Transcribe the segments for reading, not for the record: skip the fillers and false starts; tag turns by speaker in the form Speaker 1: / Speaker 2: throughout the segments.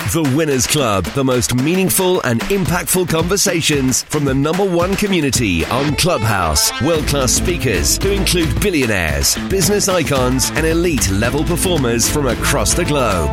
Speaker 1: The Winners Club, the most meaningful and impactful conversations from the #1 community on Clubhouse. World-class speakers who include billionaires, business icons, and elite-level performers from across the globe.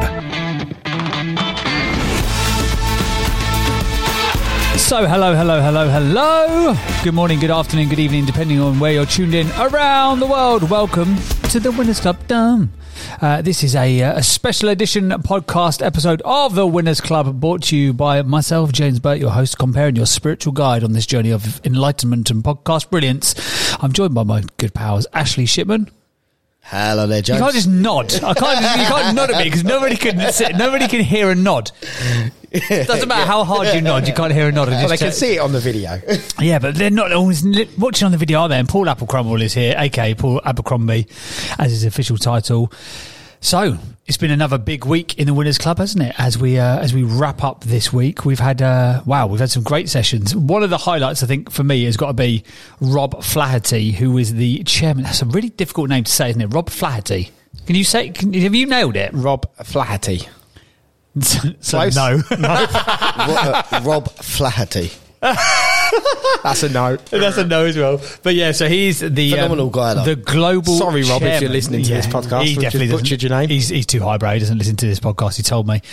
Speaker 2: So, hello. Good morning, good afternoon, good evening, depending on where you're tuned in around the world. Welcome to the Winners Club. This is a special edition podcast episode of the Winners Club, brought to you by myself, James Burt, your host, comparing your spiritual guide on this journey of enlightenment and podcast brilliance. I'm joined by my good pals, Ashley Shipman.
Speaker 3: Hello there, James.
Speaker 2: You can't just nod. You can't nod at me because nobody can hear a nod. Doesn't matter how hard you nod, you can't hear a nod.
Speaker 3: Well, they can see it on the video.
Speaker 2: Yeah, but they're not always watching on the video, are they? And Paul Applecrumble is here, aka Paul Abercrombie, as his official title. So it's been another big week in the Winners Club, hasn't it? As we wrap up this week, we've had some great sessions. One of the highlights, I think, for me has got to be Rob Flaherty, who is the chairman. That's a really difficult name to say, isn't it? Rob Flaherty. Can you say? Have you nailed it?
Speaker 3: Rob Flaherty.
Speaker 2: So no.
Speaker 3: Rob Flaherty. That's a no.
Speaker 2: That's a no as well. But yeah, so he's the
Speaker 3: phenomenal guy.
Speaker 2: The global.
Speaker 3: Sorry, Rob,
Speaker 2: chairman.
Speaker 3: if you're listening to this podcast,
Speaker 2: he definitely
Speaker 3: butchered your name.
Speaker 2: He's too highbrow. He doesn't listen to this podcast. He told me.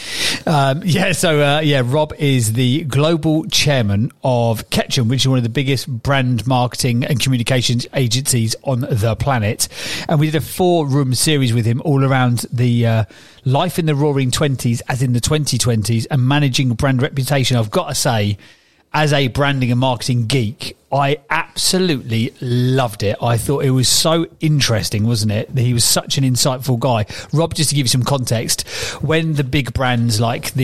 Speaker 2: Rob is the global chairman of Ketchum, which is one of the biggest brand marketing and communications agencies on the planet. And we did a 4-room series with him all around the life in the Roaring 20s, as in the 2020s, and managing brand reputation. I've got to say, as a branding and marketing geek, I absolutely loved it. I thought it was so interesting, wasn't it? He was such an insightful guy. Rob, just to give you some context, when the big brands like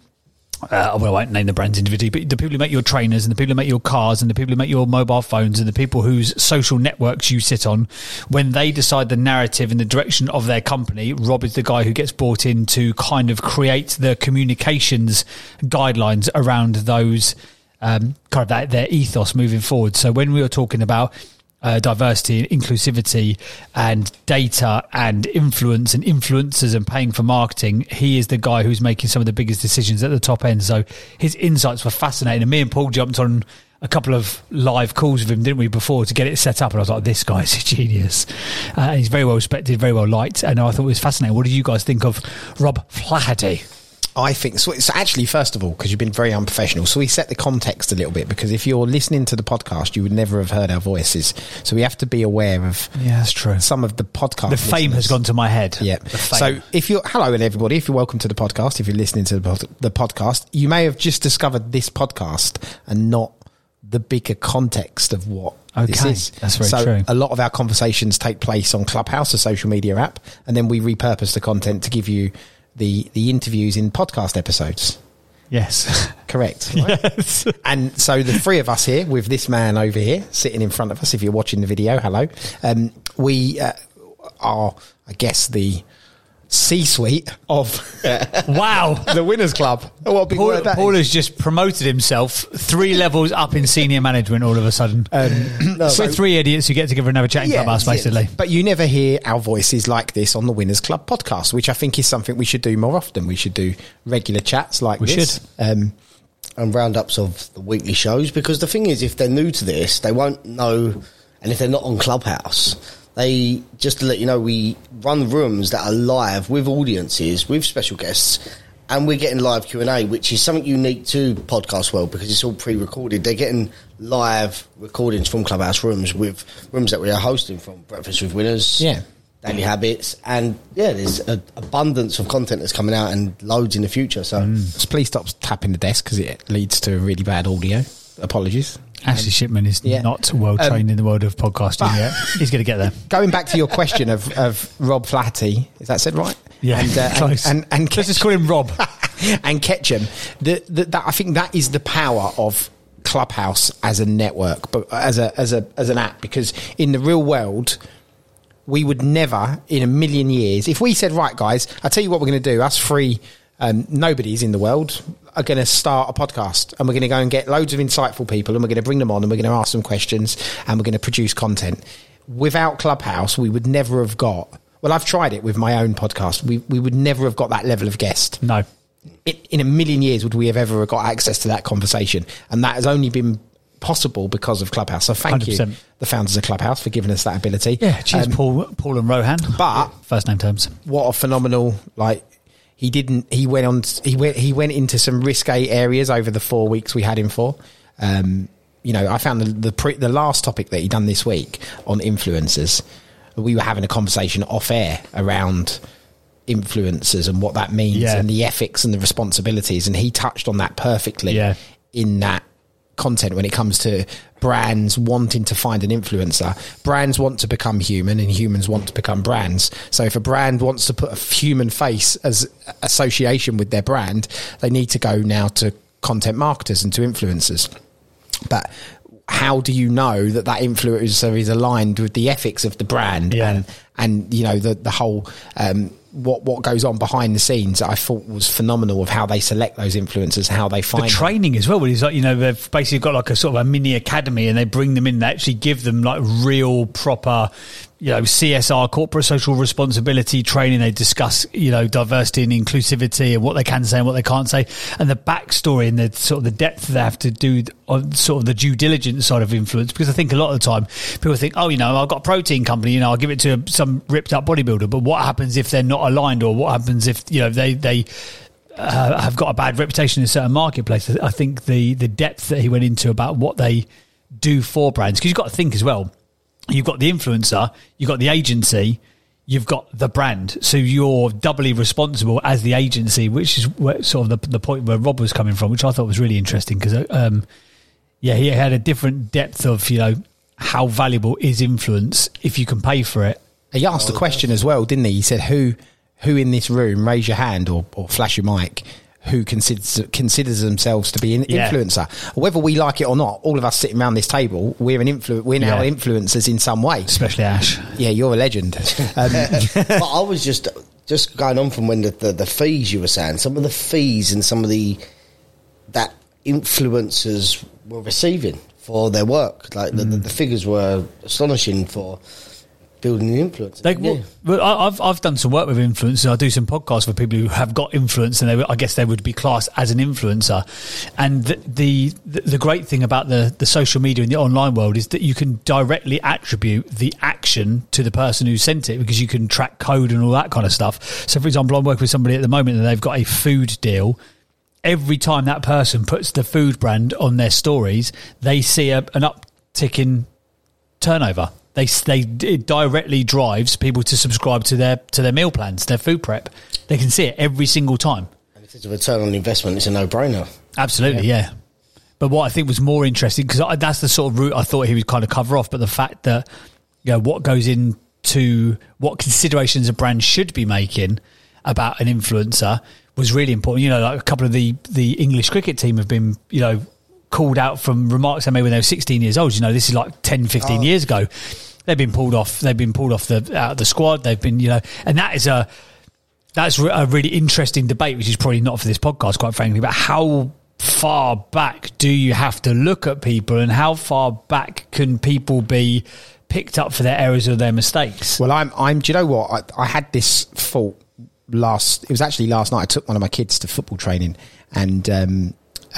Speaker 2: I won't name the brands individually, but the people who make your trainers and the people who make your cars and the people who make your mobile phones and the people whose social networks you sit on, when they decide the narrative and the direction of their company, Rob is the guy who gets brought in to kind of create the communications guidelines around those their ethos moving forward. So when we were talking about diversity and inclusivity and data and influence and influencers and paying for marketing, he is the guy who's making some of the biggest decisions at the top end. So his insights were fascinating. And me and Paul jumped on a couple of live calls with him, didn't we, before to get it set up? And I was like, this guy's a genius. He's very well respected, very well liked. And I thought it was fascinating. What did you guys think of Rob Flaherty?
Speaker 3: I think so. It's actually, first of all, because you've been very unprofessional, so we set the context a little bit, because if you're listening to the podcast, you would never have heard our voices. So we have to be aware of
Speaker 2: that's true.
Speaker 3: Some of the podcast.
Speaker 2: The fame has gone to my head.
Speaker 3: Yeah. So hello everybody, if you're welcome to the podcast, if you're listening to the podcast, you may have just discovered this podcast and not the bigger context of what this is.
Speaker 2: That's very true.
Speaker 3: A lot of our conversations take place on Clubhouse, a social media app, and then we repurpose the content to give you the interviews in podcast episodes.
Speaker 2: Yes.
Speaker 3: Correct. Right?
Speaker 2: Yes.
Speaker 3: And so the three of us here, with this man over here sitting in front of us, if you're watching the video, hello. We are, I guess, the C-suite of
Speaker 2: wow,
Speaker 3: the Winners Club. What a big word that
Speaker 2: Paul
Speaker 3: is.
Speaker 2: has just promoted himself 3 levels up in senior management all of a sudden. We're 3 idiots who get together and have a chat in Clubhouse, basically.
Speaker 3: But you never hear our voices like this on the Winners Club podcast, which I think is something we should do more often. We should do regular chats like this.
Speaker 2: We should.
Speaker 4: And roundups of the weekly shows, because the thing is, if they're new to this, they won't know, and if they're not on Clubhouse, just to let you know, we run rooms that are live with audiences, with special guests, and we're getting live Q&A, which is something unique to Podcast World, because it's all pre-recorded. They're getting live recordings from Clubhouse rooms, with rooms that we are hosting, from Breakfast with Winners, Daily Habits, and there's an abundance of content that's coming out, and loads in the future. So
Speaker 3: please stop tapping the desk, because it leads to really bad audio. Apologies.
Speaker 2: Ashley Shipman is not well trained in the world of podcasting yet. He's going to get there.
Speaker 3: Going back to your question of Rob Flaherty, is that said right?
Speaker 2: Yeah, close.
Speaker 3: And
Speaker 2: let's just call him Rob.
Speaker 3: And Ketchum. I think that is the power of Clubhouse as a network, but as an app, because in the real world, we would never in a million years, if we said, right guys, I'll tell you what we're going to do, us three nobodies in the world are going to start a podcast, and we're going to go and get loads of insightful people, and we're going to bring them on, and we're going to ask them questions, and we're going to produce content. Without Clubhouse, we would never have got, well, I've tried it with my own podcast, we would never have got that level of guest.
Speaker 2: No.
Speaker 3: in a million years would we have ever got access to that conversation, and that has only been possible because of Clubhouse. So thank 100%. You, the founders of Clubhouse, for giving us that ability.
Speaker 2: Yeah, cheers, Paul and Rohan.
Speaker 3: But
Speaker 2: first name terms.
Speaker 3: What a phenomenal, like, he went into some risque areas over the 4 weeks we had him for. I found the last topic that he done this week on influencers. We were having a conversation off air around influencers and what that means and the ethics and the responsibilities, and he touched on that perfectly in that content when it comes to brands wanting to find an influencer. Brands want to become human, and humans want to become brands. So if a brand wants to put a human face as association with their brand, they need to go now to content marketers and to influencers. But how do you know that influencer is aligned with the ethics of the brand and the whole what goes on behind the scenes? I thought was phenomenal of how they select those influencers, how they find
Speaker 2: the training as well. Where it's like, they've basically got like a sort of a mini academy, and they bring them in. They actually give them like real proper, CSR, corporate social responsibility training. They discuss, diversity and inclusivity and what they can say and what they can't say, and the backstory and the sort of the depth they have to do on sort of the due diligence side of influence. Because I think a lot of the time people think, I've got a protein company, I'll give it to some ripped up bodybuilder. But what happens if they're not aligned, or what happens if they have got a bad reputation in a certain marketplace? I think the depth that he went into about what they do for brands, because you've got to think as well. You've got the influencer, you've got the agency, you've got the brand. So you're doubly responsible as the agency, which is sort of the point where Rob was coming from, which I thought was really interesting because, he had a different depth of, how valuable is influence if you can pay for it.
Speaker 3: He asked the question as well, didn't he? He said, who in this room, raise your hand or flash your mic, who considers themselves to be an influencer. Whether we like it or not, all of us sitting around this table, we're now influencers in some way.
Speaker 2: Especially Ash.
Speaker 3: Yeah, you're a legend.
Speaker 4: But I was just going on from when the fees you were saying, some of the fees and some of that influencers were receiving for their work. Like the figures were astonishing for building the influence.
Speaker 2: I've done some work with influencers. I do some podcasts with people who have got influence, and I guess they would be classed as an influencer. And the great thing about the social media and the online world is that you can directly attribute the action to the person who sent it, because you can track code and all that kind of stuff. So, for example, I'm working with somebody at the moment and they've got a food deal. Every time that person puts the food brand on their stories, they see an uptick in turnover. It directly drives people to subscribe to their meal plans, their food prep. They can see it every single time.
Speaker 4: And if it's a return on investment, it's a no-brainer.
Speaker 2: Absolutely, yeah. But what I think was more interesting, because that's the sort of route I thought he would kind of cover off, but the fact that what goes into what considerations a brand should be making about an influencer was really important. Like a couple of the English cricket team have been, called out from remarks they made when they were 16 years old. This is like 10, 15 years ago. They've been pulled off. Out of the squad. They've been, and that's a really interesting debate, which is probably not for this podcast, quite frankly, about how far back do you have to look at people, and how far back can people be picked up for their errors or their mistakes?
Speaker 3: Well, I'm. Do you know what? I had this thought it was actually last night. I took one of my kids to football training, and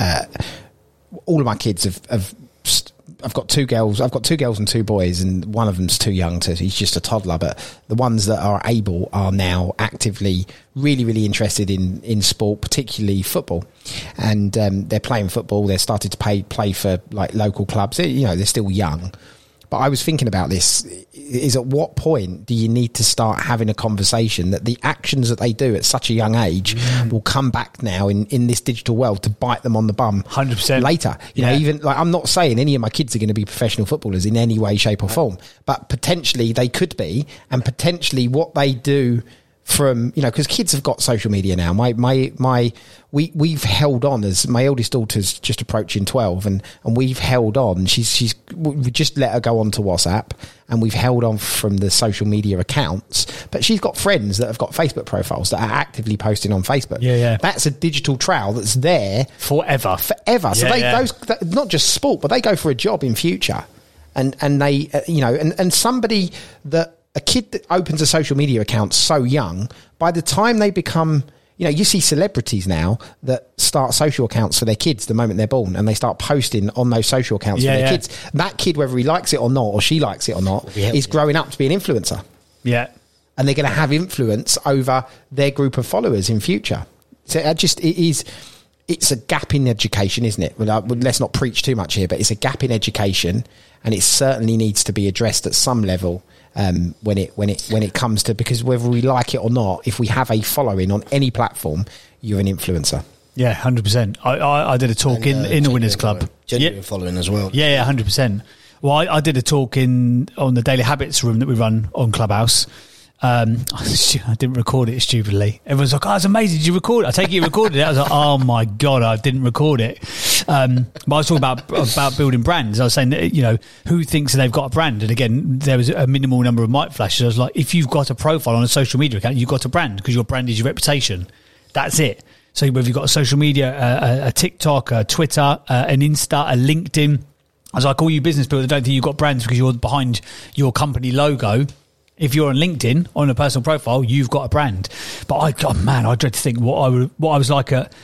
Speaker 3: all of my kids I've got two girls and two boys, and one of them's too young he's just a toddler, but the ones that are able are now actively really, really interested in sport, particularly football. And they're playing football. They're started to play for like local clubs. They're still young. But I was thinking about this, is at what point do you need to start having a conversation that the actions that they do at such a young age will come back now in this digital world to bite them on the bum
Speaker 2: 100%
Speaker 3: later? Even like, I'm not saying any of my kids are going to be professional footballers in any way, shape or form, but potentially they could be, and potentially what they do from, because kids have got social media now. We've held on, as my eldest daughter's just approaching 12, and we've held on. We just let her go onto WhatsApp, and we've held on from the social media accounts. But she's got friends that have got Facebook profiles that are actively posting on Facebook.
Speaker 2: Yeah.
Speaker 3: That's a digital trail that's there
Speaker 2: forever.
Speaker 3: So those not just sport, but they go for a job in future, and they and somebody that. A kid that opens a social media account so young, by the time they become, you see celebrities now that start social accounts for their kids the moment they're born, and they start posting on those social accounts for their kids. That kid, whether he likes it or not, or she likes it or not, is growing up to be an influencer.
Speaker 2: Yeah.
Speaker 3: And they're going to have influence over their group of followers in future. So it's a gap in education, isn't it? Well, let's not preach too much here, but it's a gap in education, and it certainly needs to be addressed at some level. When it comes to, because whether we like it or not, if we have a following on any platform, you're an influencer.
Speaker 2: Yeah, 100%. I did a talk in the Winners Club.
Speaker 4: Genuine following as well.
Speaker 2: Yeah, 100%. Well, I did a talk on the Daily Habits room that we run on Clubhouse. I didn't record it stupidly. Everyone's like, "Oh, it's amazing! Did you record it?" I take it you recorded it. I was like, "Oh my god, I didn't record it." But I was talking about building brands. I was saying that, who thinks they've got a brand? And again, there was a minimal number of mic flashes. I was like, if you've got a profile on a social media account, you've got a brand, because your brand is your reputation. That's it. So whether you've got a social media, a TikTok, a Twitter, an Insta, a LinkedIn, I was like, all you business people that don't think you've got brands because you're behind your company logo. If you're on LinkedIn, on a personal profile, you've got a brand. But I dread to think what I was like at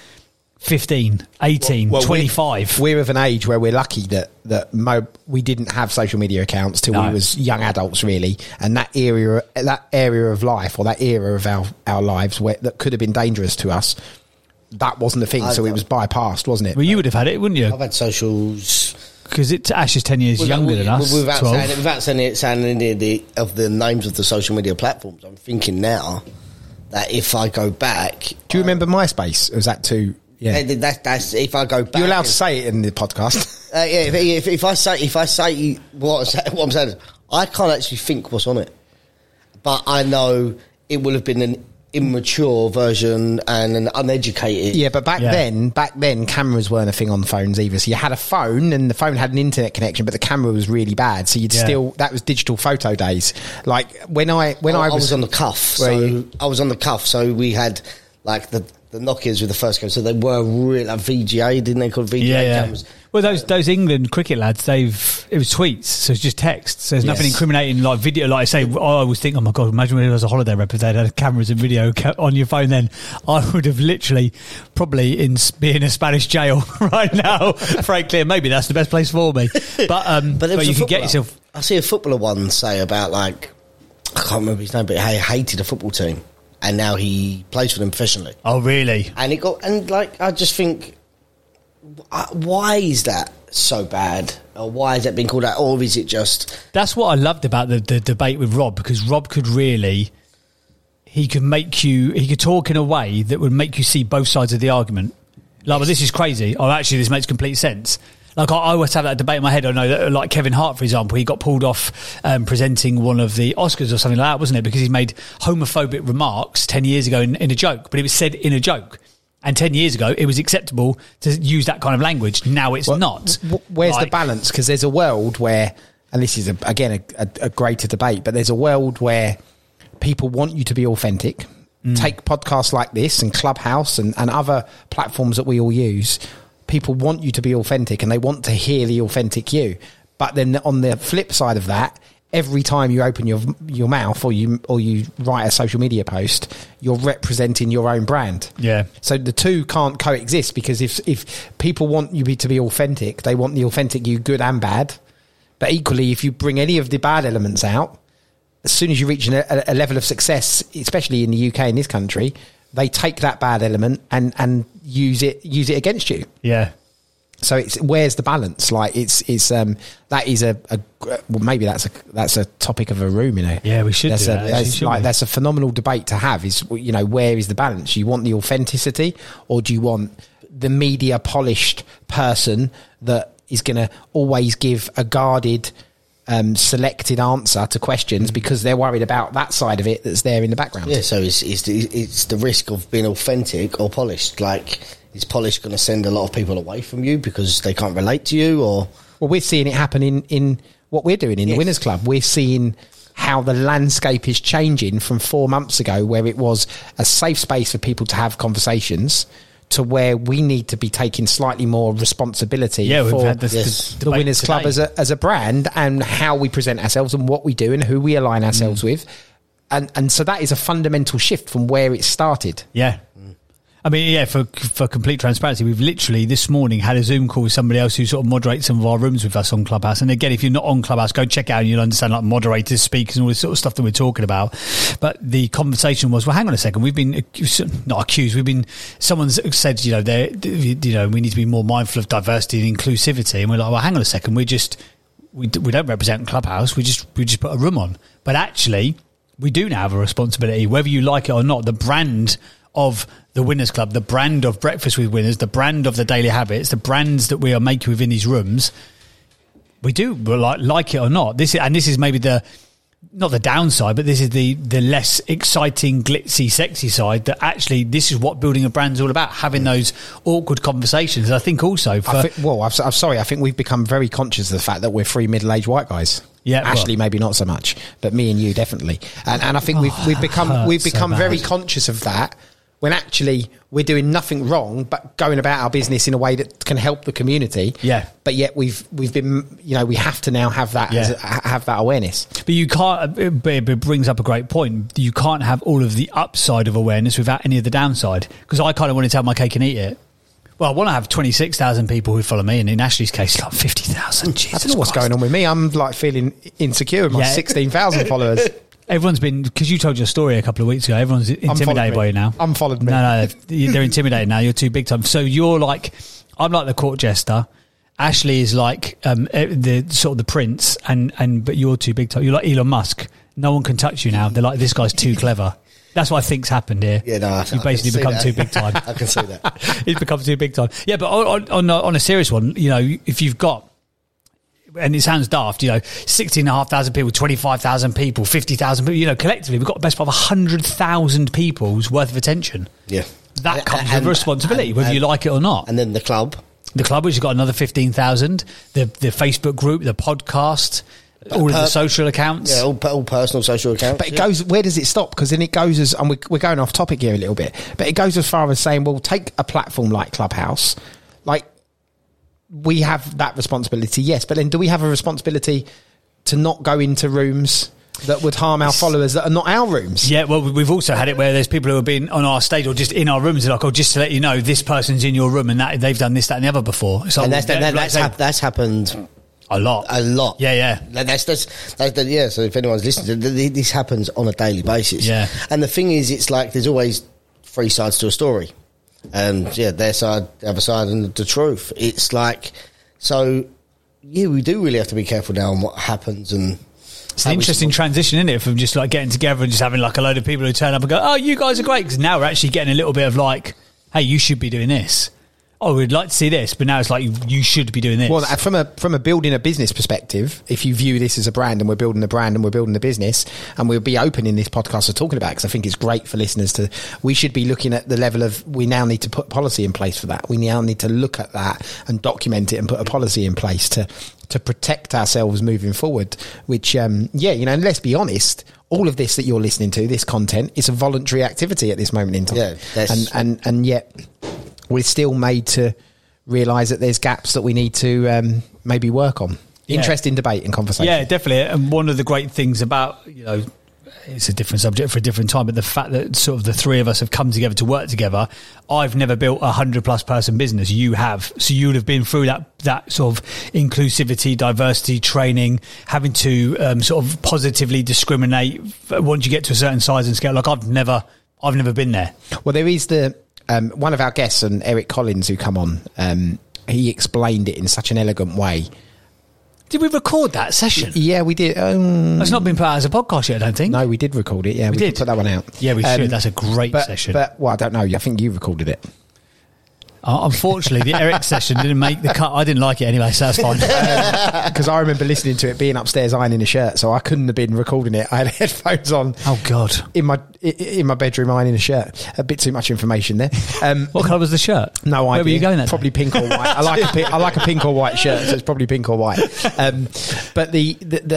Speaker 2: 15, 18, 25.
Speaker 3: We're of an age where we're lucky that we didn't have social media accounts till we was young adults, really. And that area of life, or that era of our lives that could have been dangerous to us, that wasn't the thing. So it was bypassed, wasn't it?
Speaker 2: Well, you would have had it, wouldn't you?
Speaker 4: I've had socials.
Speaker 2: Because Ash is 10 years younger than us.
Speaker 4: Without saying any of the names of the social media platforms, I'm thinking now that if I go back...
Speaker 3: Do you remember MySpace? Or was that too... Yeah.
Speaker 4: That's if I go back...
Speaker 3: You're allowed to say it in the podcast.
Speaker 4: If I say what I'm saying, I can't actually think what's on it. But I know it will have been an immature version and an uneducated.
Speaker 3: Yeah, but back then cameras weren't a thing on phones either. So you had a phone, and the phone had an internet connection, but the camera was really bad. So that was digital photo days. Like when I was
Speaker 4: on the cuff. I was on the cuff. So we had like the Nokias with the first camera. So they were real like VGA, didn't they call VGA cameras?
Speaker 2: Well, those England cricket lads, it was tweets, so it's just text. So there's nothing incriminating like video. Like I say, I always think, oh my god, imagine when it was a holiday rep if they had cameras and video on your phone. Then I would have literally probably be in a Spanish jail right now. Frankly, and maybe that's the best place for me. But you could get yourself.
Speaker 4: I see a footballer once say about I can't remember his name, but he hated a football team, and now he plays for them professionally.
Speaker 2: Oh, really?
Speaker 4: And I just think, why is that so bad? Or why is that being called out? Or is it just...
Speaker 2: That's what I loved about the debate with Rob, because Rob could really... He could talk in a way that would make you see both sides of the argument. Like, well, this is crazy. Oh, actually, this makes complete sense. Like, I always have that debate in my head. I know that, like Kevin Hart, for example, he got pulled off presenting one of the Oscars or something like that, wasn't it? Because he's made homophobic remarks 10 years ago in a joke, but it was said in a joke. And 10 years ago, it was acceptable to use that kind of language. Now it's not.
Speaker 3: Where's the balance? Because there's a world where, and this is, again, a greater debate, but there's a world where people want you to be authentic. Take podcasts like this and Clubhouse and other platforms that we all use. People want you to be authentic, and they want to hear the authentic you. But then on the flip side of that, every time you open your mouth or you write a social media post, you're representing your own brand.
Speaker 2: Yeah.
Speaker 3: So the two can't coexist, because if people want you to be authentic, they want the authentic you, good and bad. But equally, if you bring any of the bad elements out, as soon as you reach a level of success, especially in the UK, in this country, they take that bad element and use it against you.
Speaker 2: Yeah.
Speaker 3: So where's the balance? Like that is maybe that's a topic of a room, you know.
Speaker 2: Yeah, we should.
Speaker 3: That's a phenomenal debate to have. Is, you know, where is the balance? You want the authenticity, or do you want the media polished person that is going to always give a guarded, selected answer to questions because they're worried about that side of it that's there in the background?
Speaker 4: Yeah. So it's the risk of being authentic or polished. Like, is polished going to send a lot of people away from you because they can't relate to you? Or
Speaker 3: well, we're seeing it happen in what we're doing in the Winners Club. We're seeing how the landscape is changing from 4 months ago, where it was a safe space for people to have conversations, to where we need to be taking slightly more responsibility for the Winners Club as a brand, and how we present ourselves and what we do and who we align ourselves with. And so that is a fundamental shift from where it started.
Speaker 2: Yeah. I mean, yeah, for complete transparency, we've literally this morning had a Zoom call with somebody else who sort of moderates some of our rooms with us on Clubhouse. And again, if you're not on Clubhouse, go check it out and you'll understand like moderators, speakers and all this sort of stuff that we're talking about. But the conversation was, well, hang on a second, we've been not accused, someone's said, we need to be more mindful of diversity and inclusivity. And we're like, well, hang on a second, we don't represent Clubhouse, we just put a room on. But actually, we do now have a responsibility, whether you like it or not. The brand of the Winners Club, the brand of Breakfast with Winners, the brand of the Daily Habits, the brands that we are making within these rooms, we do like it or not. This is maybe not the downside, but this is the less exciting, glitzy, sexy side. That actually, this is what building a brand's all about: having those awkward conversations. And I think also,
Speaker 3: I'm sorry. I think we've become very conscious of the fact that we're three middle-aged white guys.
Speaker 2: Yeah,
Speaker 3: Ashley maybe not so much, but me and you definitely. And I think we've become very conscious of that. When actually we're doing nothing wrong, but going about our business in a way that can help the community.
Speaker 2: Yeah.
Speaker 3: But yet we've been, we have to now have that have that awareness.
Speaker 2: But you can't. It brings up a great point. You can't have all of the upside of awareness without any of the downside. Because I kind of want to have my cake and eat it. Well, I want to have 26,000 people who follow me, and in Ashley's case, like 50,000.
Speaker 3: I don't know what's going on with me. I'm like feeling insecure with my 16,000 followers.
Speaker 2: Everyone's been, because you told your story a couple of weeks ago, everyone's intimidated by you now.
Speaker 3: Unfollowed me.
Speaker 2: No, they're intimidated now. You're too big time. So you're like, I'm like the court jester. Ashley is like the sort of the prince, but you're too big time. You're like Elon Musk. No one can touch you now. They're like, this guy's too clever. That's what I think's happened here.
Speaker 4: Yeah, no,
Speaker 2: you basically become too big time.
Speaker 4: I can see that.
Speaker 2: He's become too big time. Yeah, but on a serious one, if you've got, and it sounds daft, 16,500 people, 25,000 people, 50,000 people, collectively we've got the best part of 100,000 people's worth of attention.
Speaker 4: Yeah.
Speaker 2: That comes with responsibility, whether you like it or not.
Speaker 4: And then the club,
Speaker 2: which has got another 15,000, the Facebook group, the podcast, all of the social accounts.
Speaker 4: Yeah, all personal social accounts.
Speaker 3: But it goes, where does it stop? Because then it goes as, and we're going off topic here a little bit, but it goes as far as saying, well, take a platform like Clubhouse, like, we have that responsibility, yes, but then do we have a responsibility to not go into rooms that would harm our followers that are not our rooms?
Speaker 2: Yeah, well, we've also had it where there's people who have been on our stage or just in our rooms, like, just to let you know, this person's in your room and that they've done this, that and the other before. So
Speaker 4: and that's happened
Speaker 2: a lot. Yeah.
Speaker 4: Yeah, so if anyone's listening, this happens on a daily basis.
Speaker 2: Yeah.
Speaker 4: And the thing is, it's like there's always three sides to a story. And their side, the other side, and the truth. It's like, so we do really have to be careful now on what happens. And
Speaker 2: it's an interesting transition, isn't it, from just like getting together and just having like a load of people who turn up and go, oh, you guys are great, because now we're actually getting a little bit of like, hey, you should be doing this. Oh, we'd like to see this, but now it's like you should be doing this.
Speaker 3: Well, from a building a business perspective, if you view this as a brand and we're building a brand and we're building a business, and we'll be open in this podcast to talking about it, because I think it's great for listeners we should be looking at the level of, we now need to put policy in place for that. We now need to look at that and document it and put a policy in place to protect ourselves moving forward, which, and let's be honest, all of this that you're listening to, this content, is a voluntary activity at this moment in time. Yeah, and yet we're still made to realise that there's gaps that we need to maybe work on. Interesting debate and conversation.
Speaker 2: Yeah, definitely. And one of the great things about, it's a different subject for a different time, but the fact that sort of the three of us have come together to work together, I've never built 100+ person business. You have. So you would have been through that sort of inclusivity, diversity training, having to sort of positively discriminate once you get to a certain size and scale. Like I've never been there.
Speaker 3: Well, there is one of our guests, and Eric Collins, who come on, he explained it in such an elegant way.
Speaker 2: Did we record that session?
Speaker 3: Yeah, we did.
Speaker 2: It's not been put out as a podcast yet, I don't think.
Speaker 3: No, we did record it. Yeah, we did put that one out.
Speaker 2: Yeah, we should. That's a great session.
Speaker 3: But, I don't know. I think you recorded it.
Speaker 2: Unfortunately, the Eric session didn't make the cut. I didn't like it anyway, so that's fine.
Speaker 3: Because I remember listening to it, being upstairs ironing a shirt, so I couldn't have been recording it. I had headphones on.
Speaker 2: Oh God!
Speaker 3: In my bedroom ironing a shirt. A bit too much information there.
Speaker 2: What colour was the shirt?
Speaker 3: No idea.
Speaker 2: Where were you going?
Speaker 3: Probably pink or white. I like a pink or white shirt, so it's probably pink or white. But he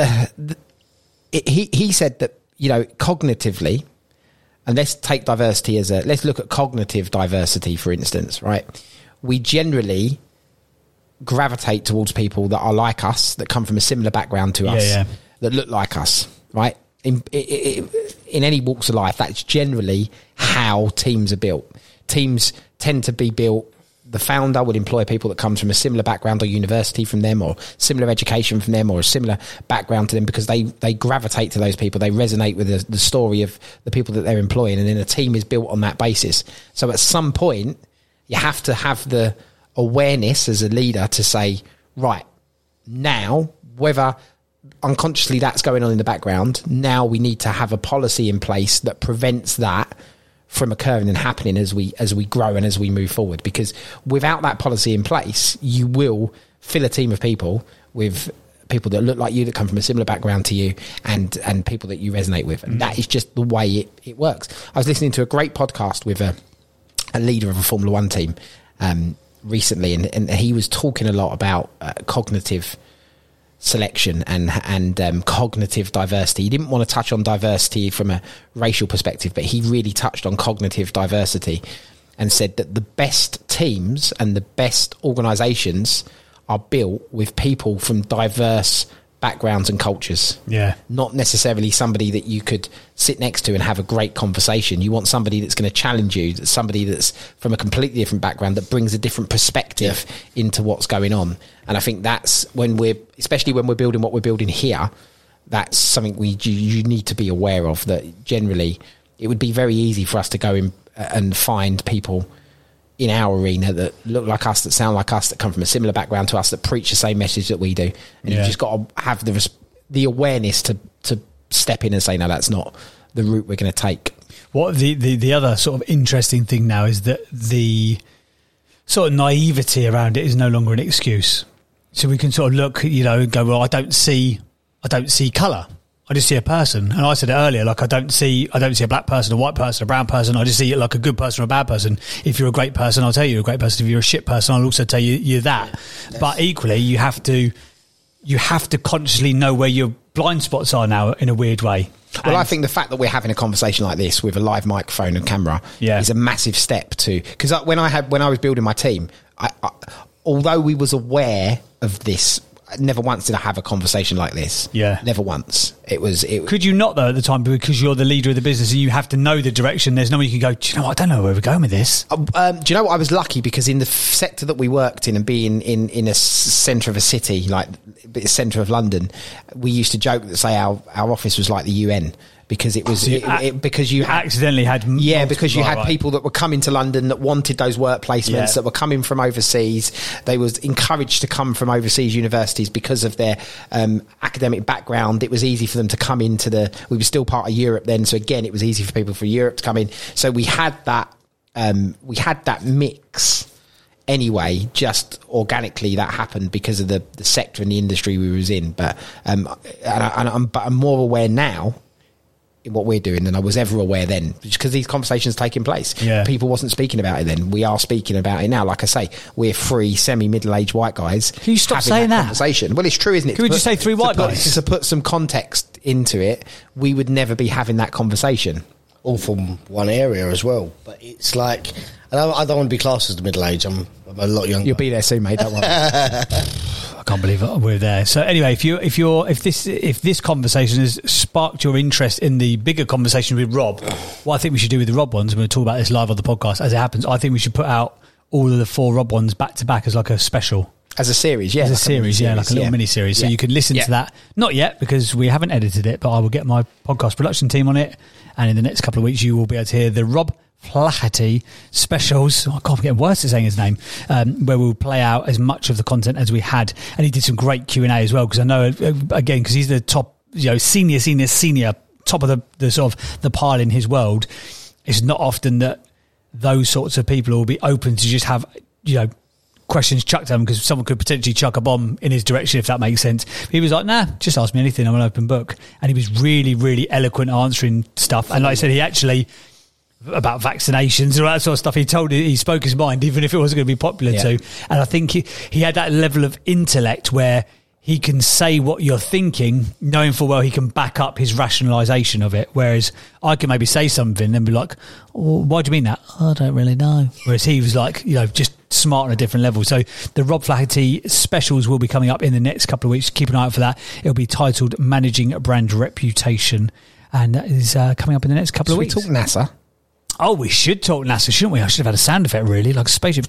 Speaker 3: said that cognitively. And let's take diversity let's look at cognitive diversity, for instance, right? We generally gravitate towards people that are like us, that come from a similar background to us, that look like us, right? In any walks of life, that's generally how teams are built. teams tend to be built. The founder would employ people that comes from a similar background or university from them, or similar education from them, or a similar background to them, because they gravitate to those people. They resonate with the story of the people that they're employing, and then a team is built on that basis. So at some point, you have to have the awareness as a leader to say, right, now, whether unconsciously that's going on in the background, now we need to have a policy in place that prevents that from occurring and happening as we grow and as we move forward. Because without that policy in place, you will fill a team of people with people that look like you, that come from a similar background to you, and people that you resonate with. And that is just the way it works. I was listening to a great podcast with a leader of a Formula One team recently, and he was talking a lot about cognitive selection and cognitive diversity. He didn't want to touch on diversity from a racial perspective, but he really touched on cognitive diversity and said that the best teams and the best organisations are built with people from diverse backgrounds and cultures.
Speaker 2: Yeah.
Speaker 3: Not necessarily somebody that you could sit next to and have a great conversation. You want somebody that's going to challenge you, somebody that's from a completely different background, that brings a different perspective into what's going on. And I think that's especially when we're building what we're building here, that's something you need to be aware of, that generally it would be very easy for us to go in and find people in our arena that look like us, that sound like us, that come from a similar background to us, that preach the same message that we do. And you've just got to have the awareness to step in and say, no, that's not the route we're going to take.
Speaker 2: What the other sort of interesting thing now is that the sort of naivety around it is no longer an excuse. So we can sort of look, and go, well, I don't see colour. I just see a person. And I said it earlier, like I don't see a black person, a white person, a brown person. I just see it like a good person or a bad person. If you're a great person, I'll tell you you're a great person. If you're a shit person, I'll also tell you you're that. Yes. But equally, you have to consciously know where your blind spots are now in a weird way.
Speaker 3: Well, I think the fact that we're having a conversation like this with a live microphone and camera is a massive step to, because when I was building my team, I although we was aware of this, never once did I have a conversation like this. Yeah. Never once. Could
Speaker 2: you not, though, at the time, because you're the leader of the business and you have to know the direction? There's no way you can go, do you know what? I don't know where we're going with this.
Speaker 3: Do you know what? I was lucky because in the sector that we worked in, and being in a centre of a city, like the centre of London, we used to joke that say our office was like the UN. Because it was because you
Speaker 2: accidentally had
Speaker 3: because you had people that were coming to London that wanted those work placements, that were coming from overseas. They was encouraged to come from overseas universities because of their academic background. It was easy for them to come into we were still part of Europe then, so again it was easy for people from Europe to come in. So we had that mix. Anyway, just organically that happened because of the sector and the industry we was in. But I'm more aware now in what we're doing than I was ever aware then, because these conversations taking place. Yeah. People wasn't speaking about it then. We are speaking about it now. Like I say, we're three semi-middle-aged white guys.
Speaker 2: Can you stop saying that
Speaker 3: conversation? Well, it's true, isn't it?
Speaker 2: Can we just say three white guys?
Speaker 3: To put some context into it, we would never be having that conversation.
Speaker 4: All from one area as well. But it's like, I don't want to be classed as the middle age. I'm a lot younger.
Speaker 3: You'll be there soon, mate. Don't worry.
Speaker 2: I can't believe we're there. So anyway, if this conversation has sparked your interest in the bigger conversation with Rob, what I think we should do with the Rob ones, I'm going to talk about this live on the podcast as it happens. I think we should put out all of the 4 Rob ones back to back as like a special.
Speaker 3: As a series, yeah.
Speaker 2: As a series, like a little mini-series. So you can listen to that. Not yet, because we haven't edited it, but I will get my podcast production team on it. And in the next couple of weeks, you will be able to hear the Rob Flaherty specials. I can't get worse at saying his name, where we'll play out as much of the content as we had. And he did some great Q&A as well, because I know, again, because he's the top, senior, top of the sort of the pile in his world. It's not often that those sorts of people will be open to just have, questions chucked at him, because someone could potentially chuck a bomb in his direction, if that makes sense. He was like, nah, just ask me anything, I'm an open book. And he was really, really eloquent answering stuff. And like I said, he actually, about vaccinations and all that sort of stuff, he spoke his mind, even if it wasn't going to be popular too. And I think he had that level of intellect where he can say what you're thinking, knowing full well he can back up his rationalisation of it. Whereas I can maybe say something and be like, oh, why do you mean that? I don't really know. Whereas he was like, just smart on a different level. So the Rob Flaherty specials will be coming up in the next couple of weeks. Keep an eye out for that. It'll be titled Managing Brand Reputation. And that is coming up in the next couple of weeks.
Speaker 3: We talk NASA?
Speaker 2: Oh, we should talk NASA, shouldn't we? I should have had a sound effect, really, like a spaceship.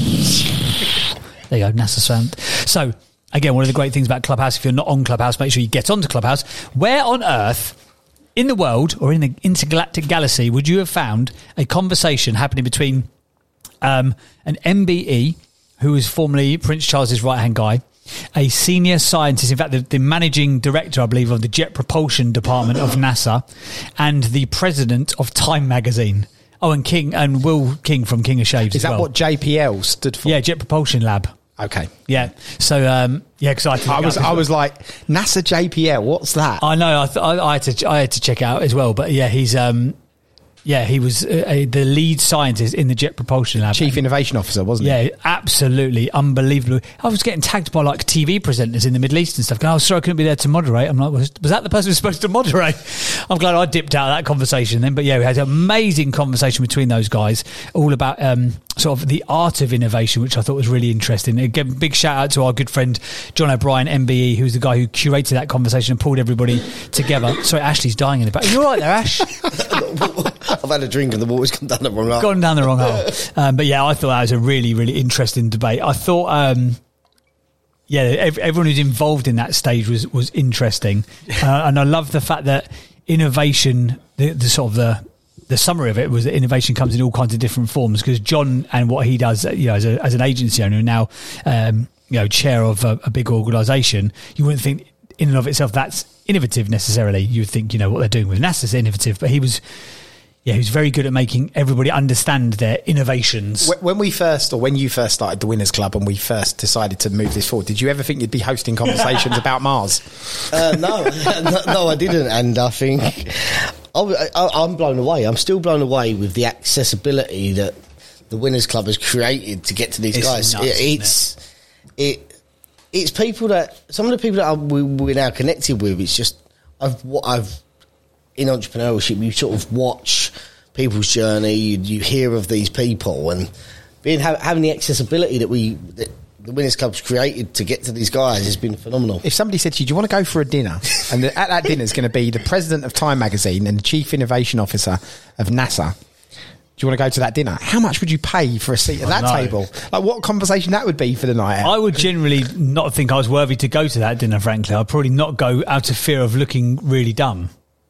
Speaker 2: There you go, NASA sound. So, again, one of the great things about Clubhouse, if you're not on Clubhouse, make sure you get onto Clubhouse. Where on earth, in the world or in the intergalactic galaxy, would you have found a conversation happening between an MBE, who was formerly Prince Charles's right-hand guy, a senior scientist, in fact, the managing director, I believe, of the Jet Propulsion Department of NASA, and the president of Time Magazine. Oh, and Will King from King of Shaves.
Speaker 3: Is that what JPL stood for?
Speaker 2: Yeah, Jet Propulsion Lab.
Speaker 3: Okay.
Speaker 2: Yeah. So, because
Speaker 3: I was like, NASA JPL, what's that?
Speaker 2: I know. I had to check it out as well. But yeah, he's he was the lead scientist in the Jet Propulsion Lab.
Speaker 3: Chief Innovation Officer, wasn't he?
Speaker 2: Yeah, absolutely unbelievable. I was getting tagged by like TV presenters in the Middle East and stuff. Going, oh, sorry, I couldn't be there to moderate. I'm like, was that the person who was supposed to moderate? I'm glad I dipped out of that conversation then. But yeah, we had an amazing conversation between those guys, all about sort of the art of innovation, which I thought was really interesting. Again, big shout out to our good friend John O'Brien, MBE, who's the guy who curated that conversation and pulled everybody together. Sorry, Ashley's dying in the back. Are you all right there, Ash?
Speaker 4: I've had a drink and the water's gone down the wrong hole.
Speaker 2: Gone down the wrong hole. But yeah, I thought that was a really, really interesting debate. I thought, everyone who's involved in that stage was interesting. And I love the fact that innovation, the summary of it was that innovation comes in all kinds of different forms, because John and what he does, as an agency owner now, chair of a big organisation, you wouldn't think in and of itself that's innovative necessarily. You would think, what they're doing with NASA's innovative, but he was very good at making everybody understand their innovations.
Speaker 3: When you first started the Winners Club and we first decided to move this forward, did you ever think you'd be hosting conversations about Mars?
Speaker 4: No, I didn't. And I think I'm blown away. I'm still blown away with the accessibility that the Winners Club has created to get to these guys.
Speaker 2: Nuts,
Speaker 4: it's people that, some of the people that we're now connected with, it's just, I've in entrepreneurship, you sort of watch people's journey, you hear of these people, and having the accessibility that the Winners Club's created to get to these guys has been phenomenal.
Speaker 3: If somebody said to you, do you want to go for a dinner? And at that dinner is going to be the president of Time Magazine and the chief innovation officer of NASA. Do you want to go to that dinner? How much would you pay for a seat at that table? Like, what conversation that would be for the night out?
Speaker 2: I would generally not think I was worthy to go to that dinner, frankly. I'd probably not go out of fear of looking really dumb.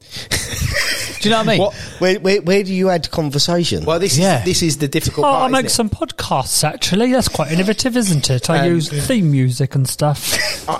Speaker 2: Do you know what I
Speaker 4: mean? Where do you add conversation?
Speaker 3: Well, this is the difficult part.
Speaker 2: I make some podcasts, actually. That's quite innovative, isn't it? I use theme music and stuff.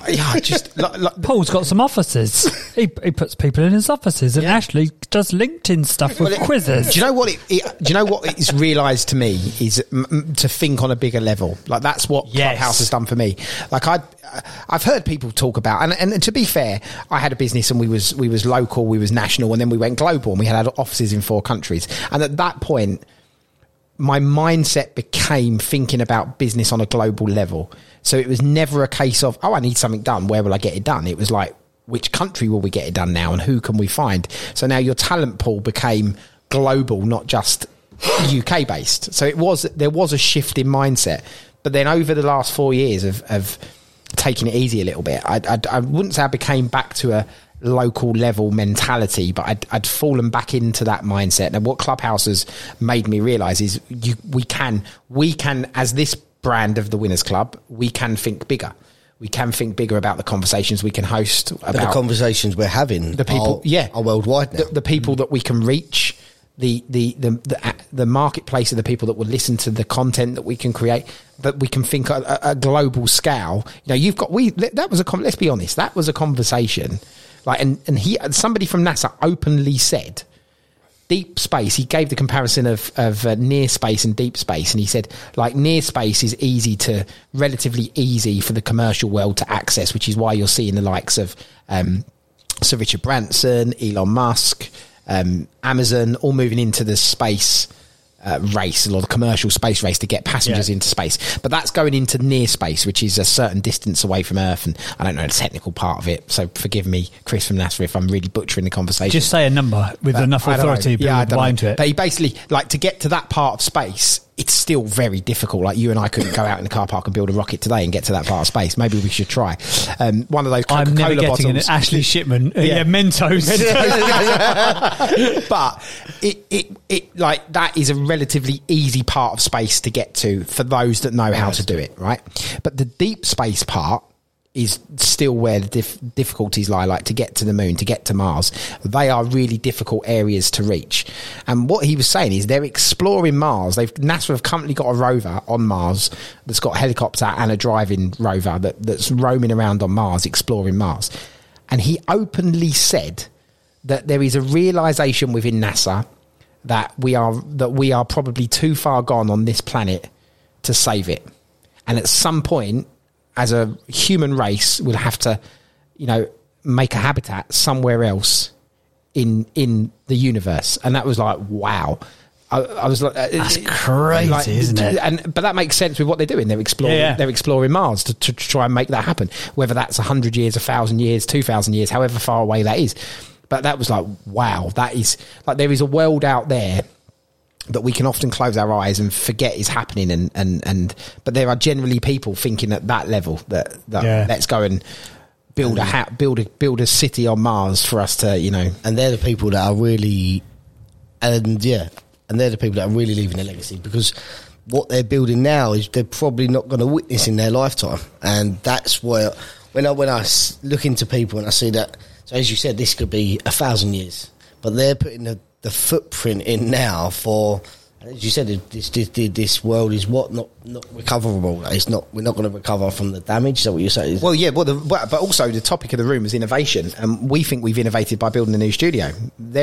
Speaker 2: Paul's got some offices. He puts people in his offices, and Ashley does LinkedIn stuff with quizzes.
Speaker 3: Do you know what? Do you know what it's realised to me is to think on a bigger level. Like, that's what Clubhouse has done for me. Like, I've heard people talk about, and to be fair, I had a business and we was local, we was national, and then we went global, and we had offices in 4 countries. And at that point, my mindset became thinking about business on a global level. So it was never a case of, I need something done, where will I get it done? It was like, which country will we get it done now, and who can we find? So now your talent pool became global, not just UK based. So there was a shift in mindset. But then over the last 4 years of taking it easy a little bit, I wouldn't say I became back to a local level mentality, but I'd fallen back into that mindset. And what Clubhouse has made me realise is we can, as this brand of the Winners Club, we can think bigger. We can think bigger about the conversations we can host. About
Speaker 4: the conversations we're having, the people, are worldwide now.
Speaker 3: The people that we can reach, the marketplace of the people that will listen to the content that we can create, that we can think at a global scale. Let's be honest, that was a conversation. Like, and somebody from NASA openly said, deep space, he gave the comparison of near space and deep space, and he said, like, near space is relatively easy for the commercial world to access, which is why you're seeing the likes of Sir Richard Branson, Elon Musk, Amazon, all moving into the space race, or the commercial space race to get passengers into space. But that's going into near space, which is a certain distance away from Earth, and I don't know the technical part of it, so forgive me, Chris from NASA, if I'm really butchering the conversation.
Speaker 2: Just say a number with enough authority to be blind to it.
Speaker 3: But he basically, like, to get to that part of space, it's still very difficult. Like, you and I couldn't go out in the car park and build a rocket today and get to that part of space. Maybe we should try. One of those Coca-Cola
Speaker 2: I'm never getting
Speaker 3: bottles.
Speaker 2: an Ashley Shipman. Mentos.
Speaker 3: But it like, that is a relatively easy part of space to get to for those that know how to do it, right? But the deep space part is still where the difficulties lie, like to get to the moon, to get to Mars. They are really difficult areas to reach. And what he was saying is they're exploring Mars. NASA have currently got a rover on Mars that's got a helicopter and a driving rover that's roaming around on Mars, exploring Mars. And he openly said that there is a realization within NASA that we are probably too far gone on this planet to save it. And at some point, as a human race, we'll have to, make a habitat somewhere else in the universe. And that was like, wow. I was like,
Speaker 2: that's crazy, isn't it?
Speaker 3: But that makes sense with what they're doing. They're exploring. Yeah. They're exploring Mars to try and make that happen. Whether that's 100 years, 1,000 years, 2,000 years, however far away that is. But that was like, wow. That is like, there is a world out there that we can often close our eyes and forget is happening, but there are generally people thinking at that level that let's go and build a city on Mars for us to,
Speaker 4: And they're the people that are really, and they're the people that are really leaving a legacy, because what they're building now is they're probably not going to witness in their lifetime, and that's where when I look into people and I see that. So as you said, this could be 1,000 years, but they're putting the footprint in now for, as you said, this world is not recoverable. It's not. We're not going to recover from the damage. Is that what you're saying?
Speaker 3: Well, yeah. But also the topic of the room is innovation, and we think we've innovated by building a new studio.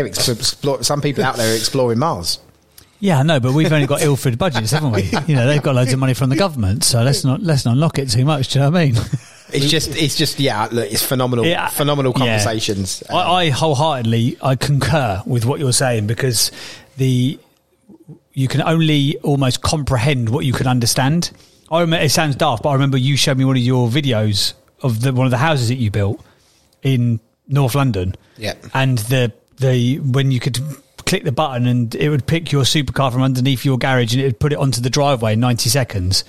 Speaker 3: Some people out there are exploring Mars.
Speaker 2: Yeah, I know, but we've only got ill-fed budgets, haven't we? They've got loads of money from the government, so let's not knock it too much. Do you know what I mean?
Speaker 3: It's just look, it's phenomenal, phenomenal conversations.
Speaker 2: Yeah. I wholeheartedly concur with what you're saying, because you can only almost comprehend what you can understand. I remember, it sounds daft, but I remember you showed me one of your videos of one of the houses that you built in North London.
Speaker 3: Yeah,
Speaker 2: and the when you could click the button and it would pick your supercar from underneath your garage and it would put it onto the driveway in 90 seconds.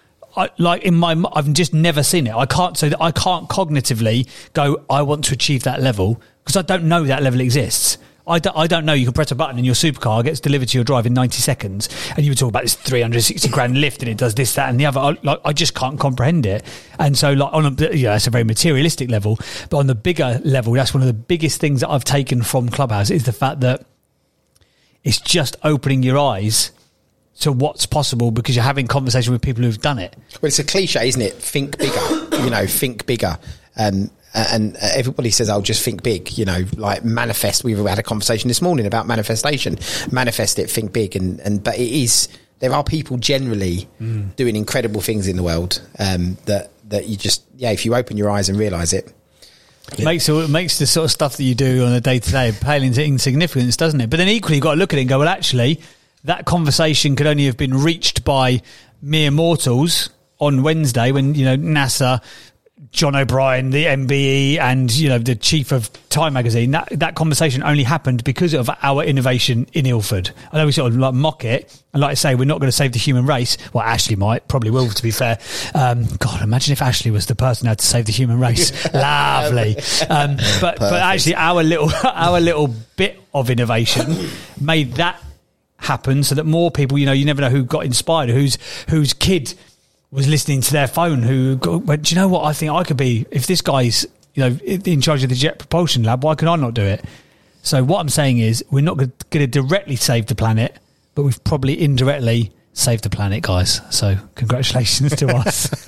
Speaker 2: I've just never seen it. I can't cognitively go, I want to achieve that level, because I don't know that level exists. I don't know you can press a button and your supercar gets delivered to your drive in 90 seconds, and you would talk about this 360 grand lift and it does this, that and the other. I just can't comprehend it. And so that's a very materialistic level, but on the bigger level, that's one of the biggest things that I've taken from Clubhouse, is the fact that it's just opening your eyes to what's possible, because you're having conversation with people who've done it.
Speaker 3: Well, it's a cliche, isn't it? Think bigger, think bigger. And everybody says, "I'll just think big," like manifest. We've had a conversation this morning about manifestation. Manifest it, think big. But it is, there are people generally doing incredible things in the world, that you just, if you open your eyes and realise it.
Speaker 2: It makes the sort of stuff that you do on a day-to-day pale into insignificance, doesn't it? But then equally, you've got to look at it and go, well, actually, that conversation could only have been reached by mere mortals on Wednesday when, NASA, John O'Brien, the MBE, and, the chief of Time magazine, that conversation only happened because of our innovation in Ilford. I know we sort of mock it, and like I say, we're not going to save the human race. Well, Ashley probably will, to be fair. God, imagine if Ashley was the person who had to save the human race. Lovely. But actually, our little bit of innovation made that happen, so that more people, you never know who got inspired, whose kid was listening to their phone, who went, do you know what I think I could be if this guy's in charge of the Jet Propulsion Lab? Why can I not do it? So what I'm saying is, we're not going to directly save the planet, but we've probably indirectly saved the planet, guys. So congratulations to us.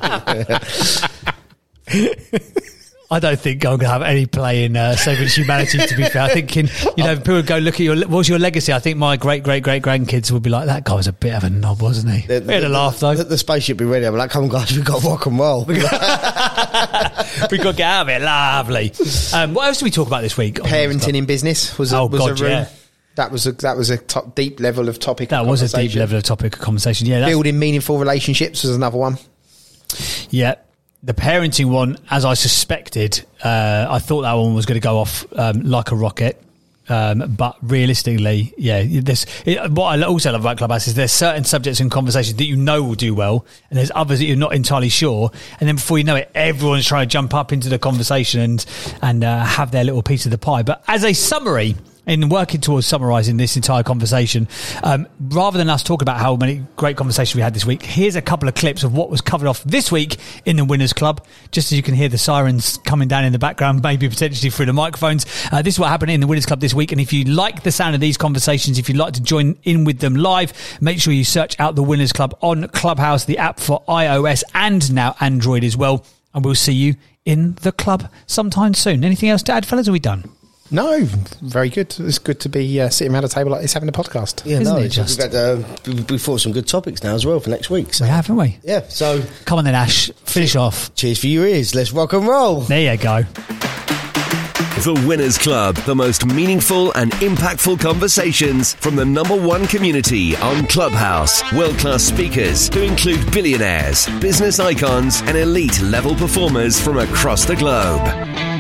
Speaker 2: I don't think I'm going to have any play in saving humanity, to be fair. I think, people would go, look at what's your legacy? I think my great-great-great-grandkids would be like, that guy was a bit of a knob, wasn't he? We had a laugh, though.
Speaker 4: The spaceship be ready. I'm like, come on, guys, we've got rock and roll.
Speaker 2: We've got to get out of it. Lovely. What else did we talk about this week?
Speaker 3: Parenting in business was a room. Yeah. That was a deep level of topic.
Speaker 2: That was a deep level of topic of conversation. Yeah,
Speaker 3: building meaningful relationships was another one.
Speaker 2: Yeah. The parenting one, as I suspected, I thought that one was going to go off like a rocket. But realistically, what I also love about Clubhouse is there's certain subjects and conversations that will do well, and there's others that you're not entirely sure. And then before you know it, everyone's trying to jump up into the conversation and have their little piece of the pie. But as a summary, in working towards summarising this entire conversation, rather than us talk about how many great conversations we had this week, here's a couple of clips of what was covered off this week in the Winners Club, just as you can hear the sirens coming down in the background, maybe potentially through the microphones. This is what happened in the Winners Club this week, and if you like the sound of these conversations, if you'd like to join in with them live, make sure you search out the Winners Club on Clubhouse, the app for iOS and now Android as well, and we'll see you in the club sometime soon. Anything else to add, fellas? Are we done?
Speaker 3: No, very good. It's good to be sitting around a table like this having a podcast.
Speaker 4: Yeah,
Speaker 2: Isn't it just?
Speaker 4: We've thought some good topics now as well for next week. So.
Speaker 2: We have, haven't we?
Speaker 4: Yeah, so...
Speaker 2: Come on then, Ash. Finish off.
Speaker 4: Cheers for your ears. Let's rock and roll.
Speaker 2: There you go.
Speaker 1: The Winners Club, the most meaningful and impactful conversations from the number one community on Clubhouse. World-class speakers who include billionaires, business icons, and elite level performers from across the globe.